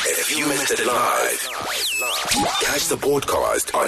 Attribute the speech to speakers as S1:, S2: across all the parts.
S1: If you missed it live, catch the podcast on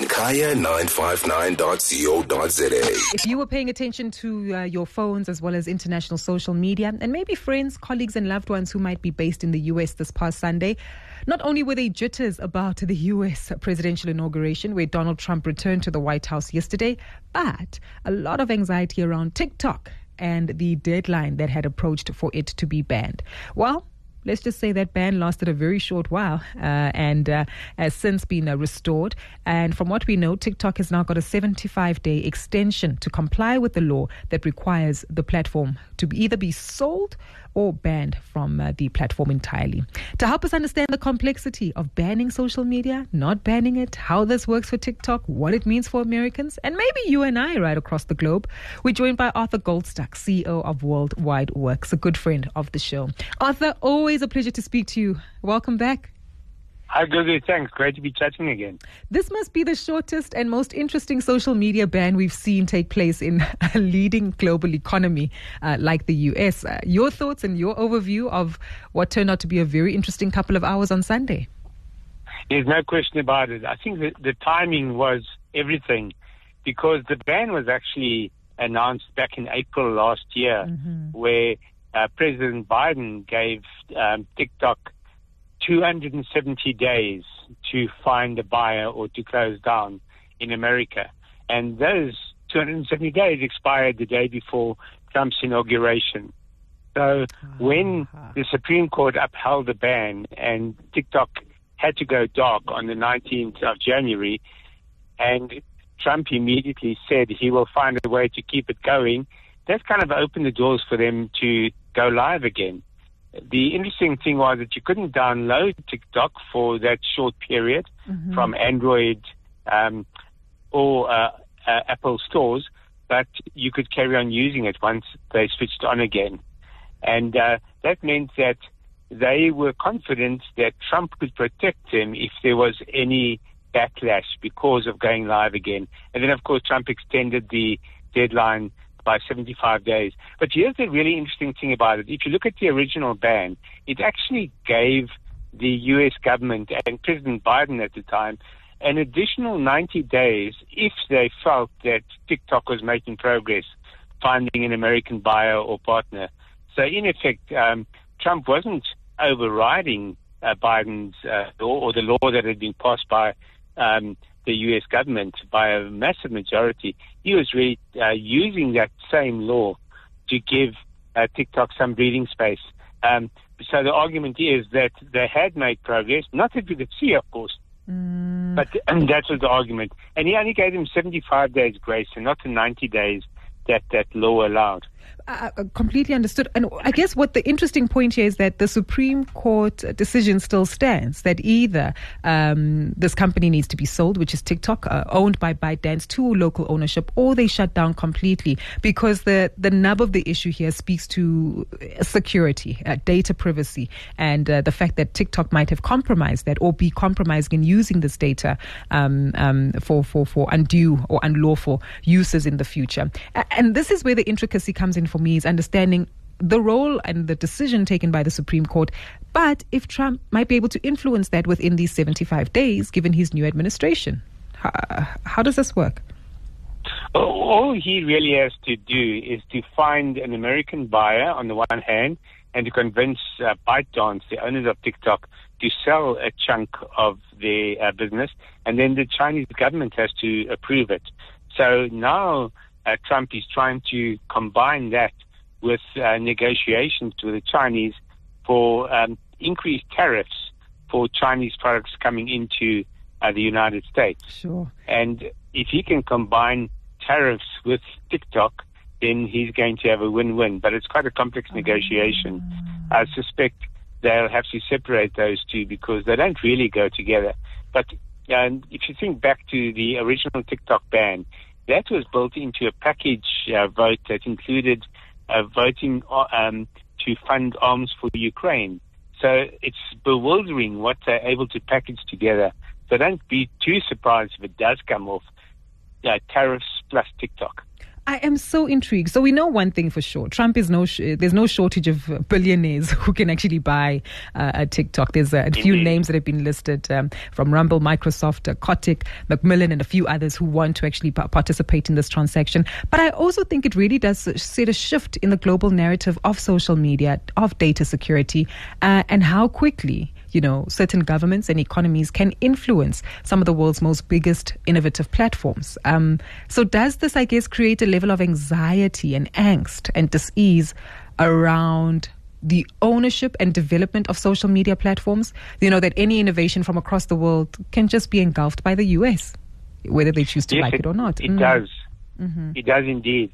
S1: kaya959.co.za.
S2: If you were paying attention to your phones as well as international social media, and maybe friends, colleagues and loved ones who might be based in the US this past Sunday, not only were they jitters about the US presidential inauguration where Donald Trump returned to the White House yesterday, but a lot of anxiety around TikTok and the deadline that had approached for it to be banned. Well, let's just say that ban lasted a very short while and has since been restored. And from what we know, TikTok has now got a 75-day extension to comply with the law that requires the platform to either be sold or banned from the platform entirely. To help us understand the complexity of banning social media, not banning it, how this works for TikTok, what it means for Americans, and maybe you and I right across the globe, we're joined by Arthur Goldstuck, CEO of Worldwide Works, a good friend of the show. Arthur, always a pleasure to speak to you. Welcome back.
S3: Hi, Gugu. Thanks. Great to be chatting again.
S2: This must be the shortest and most interesting social media ban we've seen take place in a leading global economy like the US. Your thoughts and your overview of what turned out to be a very interesting couple of hours on Sunday?
S3: There's no question about it. I think that the timing was everything because the ban was actually announced back in April last year where President Biden gave TikTok 270 days to find a buyer or to close down in America. And those 270 days expired the day before Trump's inauguration. So when the Supreme Court upheld the ban and TikTok had to go dark on the 19th of January, and Trump immediately said he will find a way to keep it going, that kind of opened the doors for them to go live again. The interesting thing was that you couldn't download TikTok for that short period from Android or Apple stores, but you could carry on using it once they switched on again. And that meant that they were confident that Trump could protect them if there was any backlash because of going live again. And then, of course, Trump extended the deadline by 75 days. But here's the really interesting thing about it. If you look at the original ban, it actually gave the U.S. government and President Biden at the time an additional 90 days if they felt that TikTok was making progress, finding an American buyer or partner. So in effect, Trump wasn't overriding Biden's law or the law that had been passed by the U.S. government by a massive majority. He was really using that same law to give TikTok some breathing space. So the argument is that they had made progress, not that we could see, of course, but that was the argument. And he only gave them 75 days grace and not the 90 days that law allowed.
S2: Completely understood. And I guess what the interesting point here is that the Supreme Court decision still stands that either this company needs to be sold, which is TikTok, owned by ByteDance to local ownership, or they shut down completely, because the nub of the issue here speaks to security, data privacy, and the fact that TikTok might have compromised that or be compromising in using this data for undue or unlawful uses in the future. And this is where the intricacy comes in for me, is understanding the role and the decision taken by the Supreme Court. But if Trump might be able to influence that within these 75 days, given his new administration, how does this work?
S3: All he really has to do is to find an American buyer on the one hand and to convince ByteDance, the owners of TikTok, to sell a chunk of their business, and then the Chinese government has to approve it. So now Trump is trying to combine that with negotiations with the Chinese for increased tariffs for Chinese products coming into the United States.
S2: Sure.
S3: And if he can combine tariffs with TikTok, then he's going to have a win-win. But it's quite a complex negotiation. I suspect they'll have to separate those two because they don't really go together. But if you think back to the original TikTok ban, that was built into a package vote that included voting to fund arms for Ukraine. So it's bewildering what they're able to package together. So don't be too surprised if it does come off tariffs plus TikTok.
S2: I am so intrigued. So we know one thing for sure. Trump is there's no shortage of billionaires who can actually buy a TikTok. There's a few names that have been listed from Rumble, Microsoft, Kotick, Macmillan, and a few others who want to actually participate in this transaction. But I also think it really does set a shift in the global narrative of social media, of data security, and how quickly certain governments and economies can influence some of the world's most biggest innovative platforms. So does this, I guess, create a level of anxiety and angst and dis-ease around the ownership and development of social media platforms? That any innovation from across the world can just be engulfed by the US, whether they choose to like it or not.
S3: It does. Mm-hmm. It does indeed.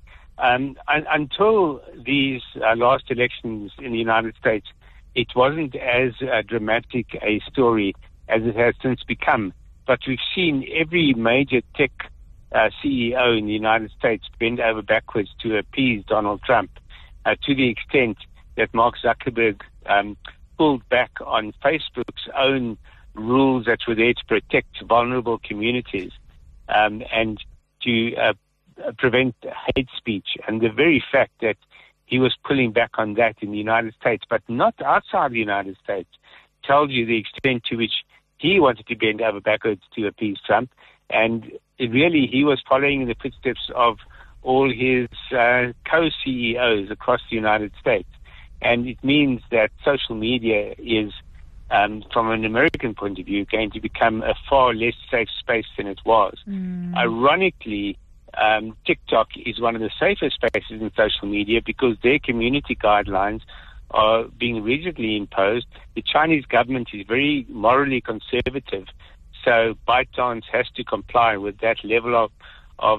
S3: Until these last elections in the United States, it wasn't as dramatic a story as it has since become. But we've seen every major tech CEO in the United States bend over backwards to appease Donald Trump, to the extent that Mark Zuckerberg pulled back on Facebook's own rules that were there to protect vulnerable communities and to prevent hate speech. And the very fact that he was pulling back on that in the United States, but not outside the United States, tells you the extent to which he wanted to bend over backwards to appease Trump. And he was following in the footsteps of all his co-CEOs across the United States. And it means that social media is, from an American point of view, going to become a far less safe space than it was. Ironically, TikTok is one of the safest spaces in social media because their community guidelines are being rigidly imposed. The Chinese government is very morally conservative, so ByteDance has to comply with that level of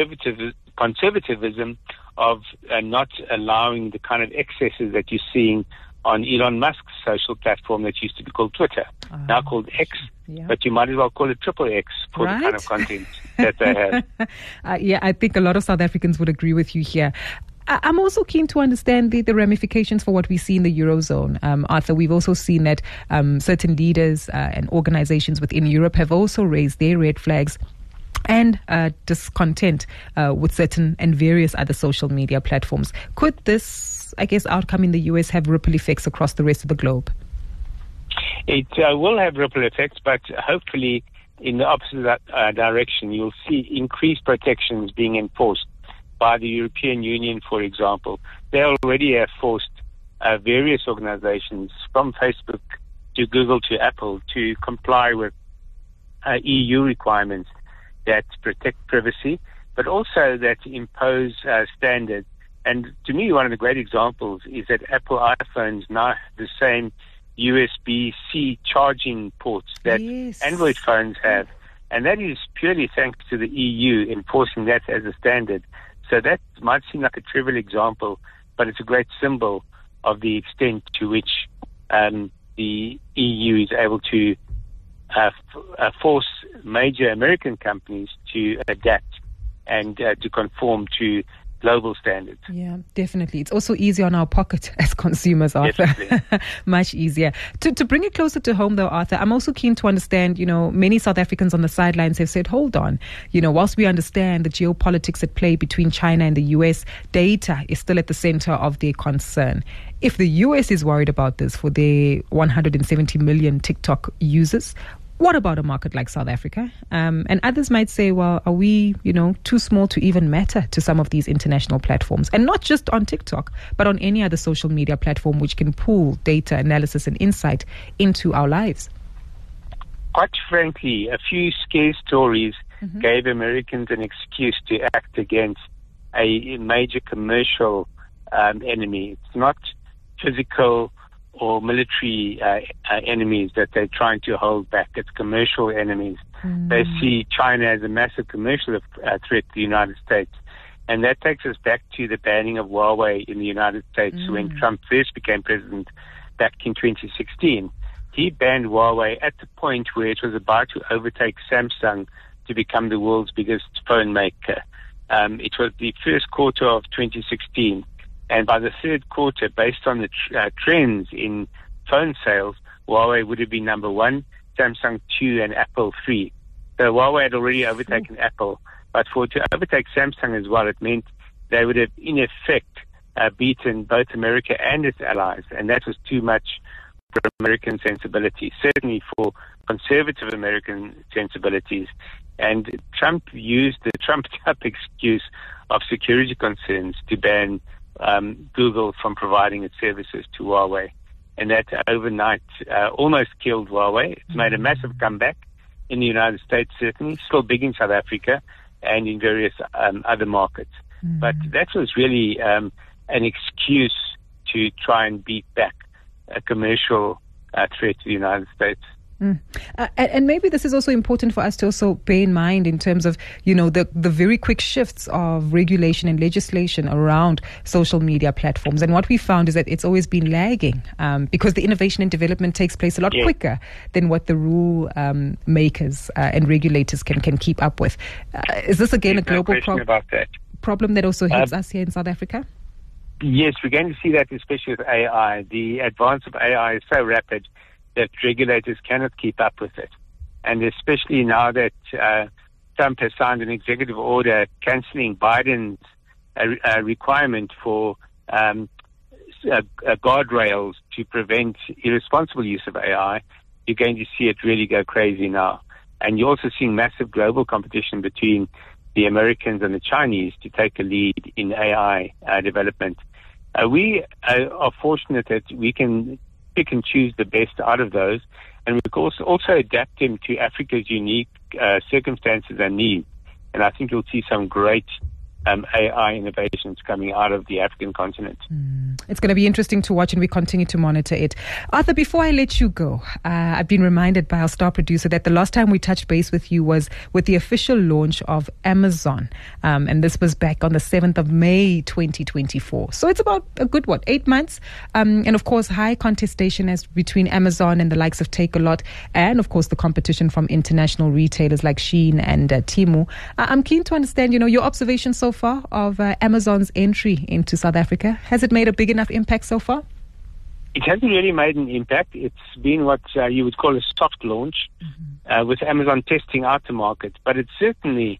S3: conservatism of not allowing the kind of excesses that you're seeing on Elon Musk's social platform that used to be called Twitter, now called X, but you might as well call it XXX for the kind of content that they have.
S2: I think a lot of South Africans would agree with you here. I'm also keen to understand the ramifications for what we see in the Eurozone. Arthur, we've also seen that certain leaders and organizations within Europe have also raised their red flags and discontent with certain and various other social media platforms. Could this, I guess, outcome in the US have ripple effects across the rest of the globe?
S3: It will have ripple effects, but hopefully in the opposite direction. You'll see increased protections being enforced by the European Union, for example. They already have forced various organizations, from Facebook to Google to Apple, to comply with EU requirements that protect privacy, but also that impose standards. And to me, one of the great examples is that Apple iPhones now have the same USB-C charging ports that Android phones have. And that is purely thanks to the EU enforcing that as a standard. So that might seem like a trivial example, but it's a great symbol of the extent to which the EU is able to force major American companies to adapt and to conform to global standards.
S2: Yeah, definitely. It's also easier on our pocket as consumers, Arthur. Much easier. To bring it closer to home, though, Arthur, I'm also keen to understand, many South Africans on the sidelines have said, hold on, whilst we understand the geopolitics at play between China and the US, data is still at the center of their concern. If the US is worried about this for their 170 million TikTok users, what about a market like South Africa? And others might say, well, are we, too small to even matter to some of these international platforms? And not just on TikTok, but on any other social media platform which can pool data analysis and insight into our lives.
S3: Quite frankly, a few scare stories gave Americans an excuse to act against a major commercial enemy. It's not physical or military enemies that they're trying to hold back. It's commercial enemies. They see China as a massive commercial threat to the United States. And that takes us back to the banning of Huawei in the United States when Trump first became president back in 2016. He banned Huawei at the point where it was about to overtake Samsung to become the world's biggest phone maker. It was the first quarter of 2016. And by the third quarter, based on the trends in phone sales, Huawei would have been number 1, Samsung 2, and Apple 3. So Huawei had already overtaken Apple. But for it to overtake Samsung as well, it meant they would have, in effect, beaten both America and its allies, and that was too much for American sensibilities, certainly for conservative American sensibilities. And Trump used the trumped-up excuse of security concerns to ban Google from providing its services to Huawei. And that overnight almost killed Huawei. It's made a massive comeback in the United States, certainly, still big in South Africa and in various other markets. But that was really an excuse to try and beat back a commercial threat to the United States.
S2: And maybe this is also important for us to also bear in mind in terms of, the very quick shifts of regulation and legislation around social media platforms. And what we found is that it's always been lagging because the innovation and development takes place a lot quicker than what the rule makers and regulators can keep up with. Is this again a global problem that also hits us here in South Africa?
S3: Yes, we're going to see that, especially with AI. The advance of AI is so rapid that regulators cannot keep up with it. And especially now that Trump has signed an executive order cancelling Biden's requirement for guardrails to prevent irresponsible use of AI, you're going to see it really go crazy now. And you're also seeing massive global competition between the Americans and the Chinese to take a lead in AI development. We are fortunate that we can pick and choose the best out of those, and we can also adapt them to Africa's unique circumstances and needs. And I think you'll see some great AI innovations coming out of the African continent.
S2: It's going to be interesting to watch, and we continue to monitor it. Arthur, before I let you go, I've been reminded by our star producer that the last time we touched base with you was with the official launch of Amazon. And this was back on the 7th of May, 2024. So it's about a good, 8 months? And of course, high contestation as between Amazon and the likes of Takealot, and of course, the competition from international retailers like Shein and Temu. I'm keen to understand, your observations so far of Amazon's entry into South Africa. Has it made a big enough impact so far?
S3: It hasn't really made an impact. It's been what you would call a soft launch with Amazon testing out the market. But it certainly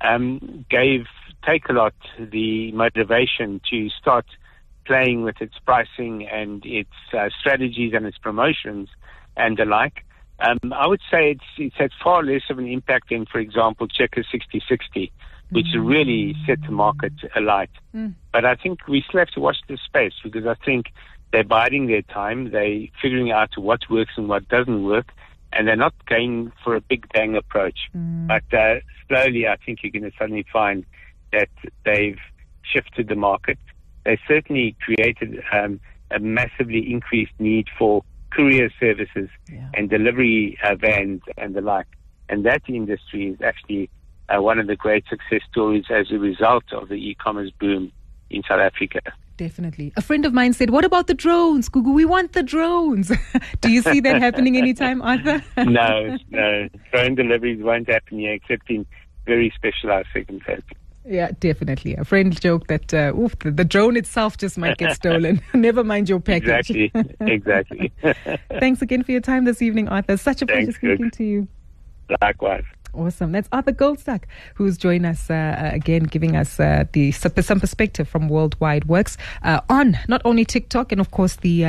S3: gave Takealot the motivation to start playing with its pricing and its strategies and its promotions and the like. I would say it's had far less of an impact than, for example, Checkers 60/60, which really set the market alight. But I think we still have to watch this space, because I think they're biding their time. They're figuring out what works and what doesn't work, and they're not going for a big bang approach. But slowly, I think you're going to suddenly find that they've shifted the market. They certainly created a massively increased need for courier services and delivery vans and the like. And that industry is actually one of the great success stories as a result of the e-commerce boom in South Africa.
S2: Definitely. A friend of mine said, what about the drones, Gugu? We want the drones. Do you see that happening anytime, Arthur?
S3: No. Drone deliveries won't happen here except in very specialized circumstances.
S2: Yeah, definitely. A friend joked that the drone itself just might get stolen. Never mind your package.
S3: Exactly.
S2: Thanks again for your time this evening, Arthur. Such a pleasure speaking to you.
S3: Likewise.
S2: Awesome. That's Arthur Goldstuck, who's joined us again, giving us some perspective from Worldwide Works on not only TikTok and, of course, the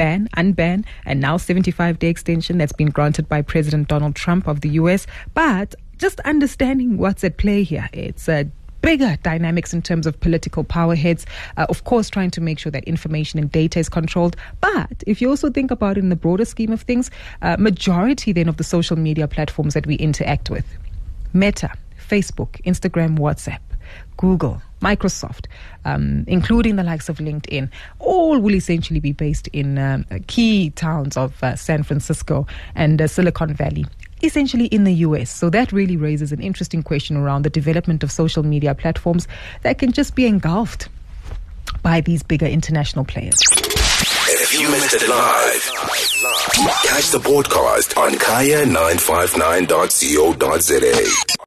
S2: unban, and now 75-day extension that's been granted by President Donald Trump of the U.S., but just understanding what's at play here. It's bigger dynamics in terms of political power heads, of course, trying to make sure that information and data is controlled. But if you also think about it in the broader scheme of things, majority then of the social media platforms that we interact with, Meta, Facebook, Instagram, WhatsApp, Google, Microsoft, including the likes of LinkedIn, all will essentially be based in key towns of San Francisco and Silicon Valley, essentially in the US. So that really raises an interesting question around the development of social media platforms that can just be engulfed by these bigger international players.
S1: If you missed it live, catch the podcast on kaya959.co.za.